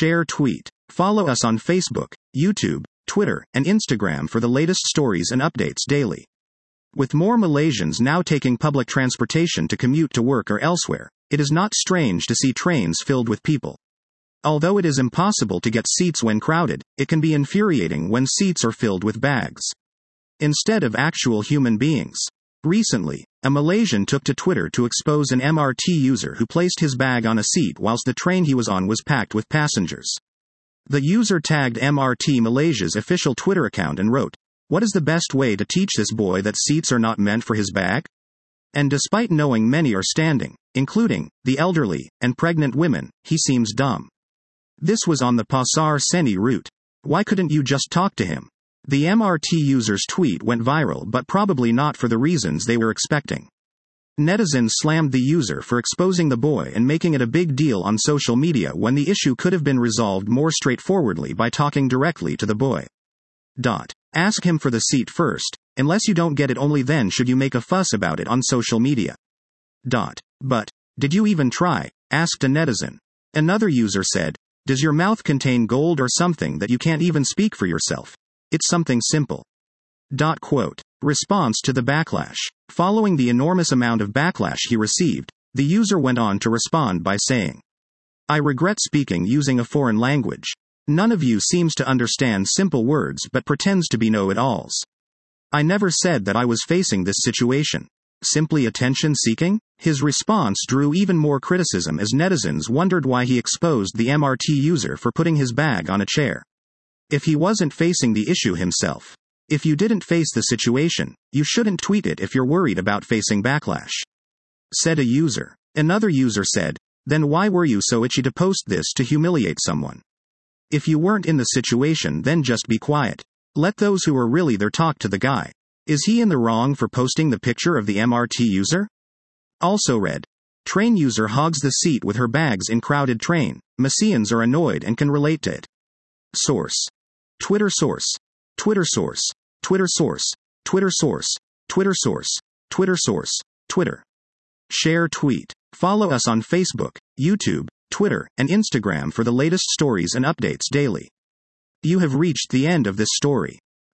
Share tweet. Follow us on Facebook, YouTube, Twitter, and Instagram for the latest stories and updates daily. With more Malaysians now taking public transportation to commute to work or elsewhere, it is not strange to see trains filled with people. Although it is impossible to get seats when crowded, it can be infuriating when seats are filled with bags instead of actual human beings. Recently, a Malaysian took to Twitter to expose an MRT user who placed his bag on a seat whilst the train he was on was packed with passengers. The user tagged MRT Malaysia's official Twitter account and wrote, "What is the best way to teach this boy that seats are not meant for his bag?" And despite knowing many are standing, including the elderly and pregnant women, he seems dumb. This was on the Pasar Seni route. Why couldn't you just talk to him? The MRT user's tweet went viral, but probably not for the reasons they were expecting. Netizens slammed the user for exposing the boy and making it a big deal on social media when the issue could have been resolved more straightforwardly by talking directly to the boy. Ask him for the seat first. Unless you don't get it, only then should you make a fuss about it on social media. But, did you even try? Asked a netizen. Another user said, "Does your mouth contain gold or something that you can't even speak for yourself? It's something simple." Quote. Response to the backlash. Following the enormous amount of backlash he received, the user went on to respond by saying, "I regret speaking using a foreign language. None of you seems to understand simple words but pretends to be know-it-alls. I never said that I was facing this situation. Simply attention seeking?" His response drew even more criticism as netizens wondered why he exposed the MRT user for putting his bag on a chair. If he wasn't facing the issue himself. If you didn't face the situation, you shouldn't tweet it if you're worried about facing backlash, said a user. Another user said, "Then why were you so itchy to post this to humiliate someone? If you weren't in the situation, then just be quiet. Let those who are really there talk to the guy. Is he in the wrong for posting the picture of the MRT user?" Also read, "Train user hogs the seat with her bags in crowded train. Malaysians are annoyed and can relate to it." Source. Twitter source. Twitter source. Twitter source. Twitter source. Twitter source. Twitter source. Twitter. Share tweet. Follow us on Facebook, YouTube, Twitter, and Instagram for the latest stories and updates daily. You have reached the end of this story.